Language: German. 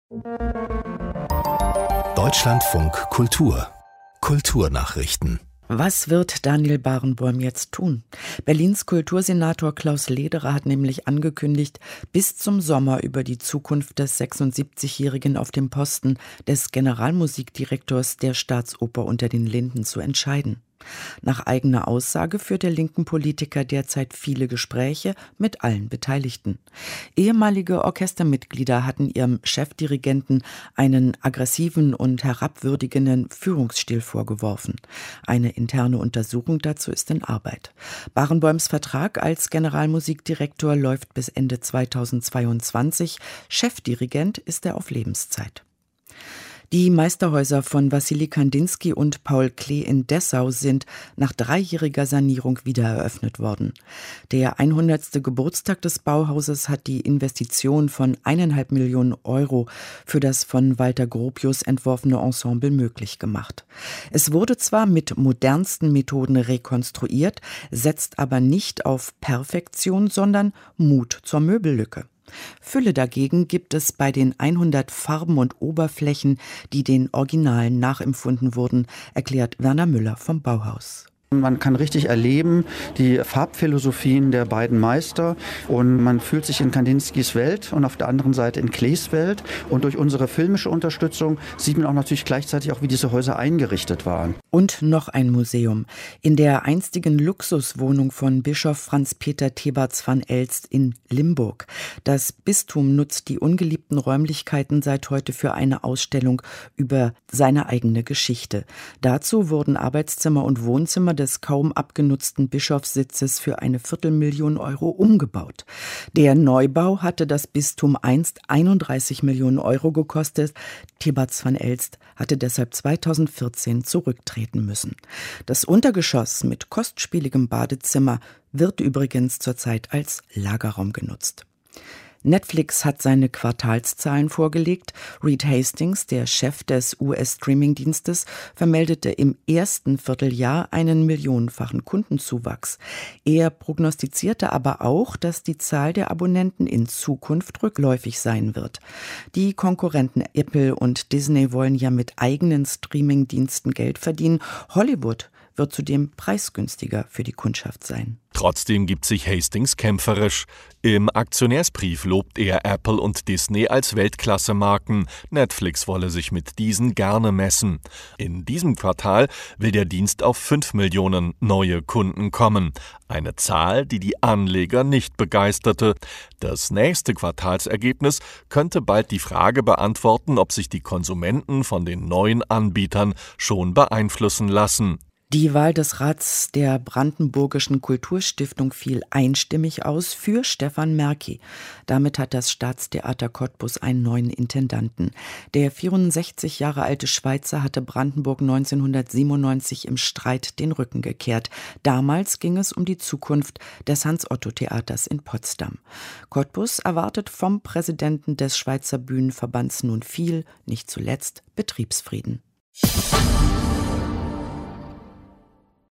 Deutschlandfunk Kultur. Kulturnachrichten. Was wird Daniel Barenboim jetzt tun? Berlins Kultursenator Klaus Lederer hat nämlich angekündigt, bis zum Sommer über die Zukunft des 76-Jährigen auf dem Posten des Generalmusikdirektors der Staatsoper unter den Linden zu entscheiden. Nach eigener Aussage führt der linken Politiker derzeit viele Gespräche mit allen Beteiligten. Ehemalige Orchestermitglieder hatten ihrem Chefdirigenten einen aggressiven und herabwürdigenden Führungsstil vorgeworfen. Eine interne Untersuchung dazu ist in Arbeit. Barenboims Vertrag als Generalmusikdirektor läuft bis Ende 2022. Chefdirigent ist er auf Lebenszeit. Die Meisterhäuser von Wassily Kandinsky und Paul Klee in Dessau sind nach 3-jähriger Sanierung wieder eröffnet worden. Der 100. Geburtstag des Bauhauses hat die Investition von 1,5 Millionen Euro für das von Walter Gropius entworfene Ensemble möglich gemacht. Es wurde zwar mit modernsten Methoden rekonstruiert, setzt aber nicht auf Perfektion, sondern Mut zur Möbellücke. Fülle dagegen gibt es bei den 100 Farben und Oberflächen, die den Originalen nachempfunden wurden, erklärt Werner Müller vom Bauhaus. Man kann richtig erleben die Farbphilosophien der beiden Meister und man fühlt sich in Kandinskys Welt und auf der anderen Seite in Klees Welt. Und durch unsere filmische Unterstützung sieht man auch natürlich gleichzeitig auch, wie diese Häuser eingerichtet waren. Und noch ein Museum. In der einstigen Luxuswohnung von Bischof Franz Peter Thebarts van Elst in Limburg. Das Bistum nutzt die ungeliebten Räumlichkeiten seit heute für eine Ausstellung über seine eigene Geschichte. Dazu wurden Arbeitszimmer und Wohnzimmer des kaum abgenutzten Bischofssitzes für 250.000 Euro umgebaut. Der Neubau hatte das Bistum einst 31 Millionen Euro gekostet. Thebarts van Elst hatte deshalb 2014 zurücktreten müssen. Das Untergeschoss mit kostspieligem Badezimmer wird übrigens zurzeit als Lagerraum genutzt. Netflix hat seine Quartalszahlen vorgelegt. Reed Hastings, der Chef des US-Streaming-Dienstes, vermeldete im ersten Vierteljahr einen millionenfachen Kundenzuwachs. Er prognostizierte aber auch, dass die Zahl der Abonnenten in Zukunft rückläufig sein wird. Die Konkurrenten Apple und Disney wollen ja mit eigenen Streaming-Diensten Geld verdienen. Hollywood wird zudem preisgünstiger für die Kundschaft sein. Trotzdem gibt sich Hastings kämpferisch. Im Aktionärsbrief lobt er Apple und Disney als Weltklasse-Marken. Netflix wolle sich mit diesen gerne messen. In diesem Quartal will der Dienst auf 5 Millionen neue Kunden kommen. Eine Zahl, die die Anleger nicht begeisterte. Das nächste Quartalsergebnis könnte bald die Frage beantworten, ob sich die Konsumenten von den neuen Anbietern schon beeinflussen lassen. Die Wahl des Rats der Brandenburgischen Kulturstiftung fiel einstimmig aus für Stefan Merki. Damit hat das Staatstheater Cottbus einen neuen Intendanten. Der 64 Jahre alte Schweizer hatte Brandenburg 1997 im Streit den Rücken gekehrt. Damals ging es um die Zukunft des Hans-Otto-Theaters in Potsdam. Cottbus erwartet vom Präsidenten des Schweizer Bühnenverbands nun viel, nicht zuletzt Betriebsfrieden.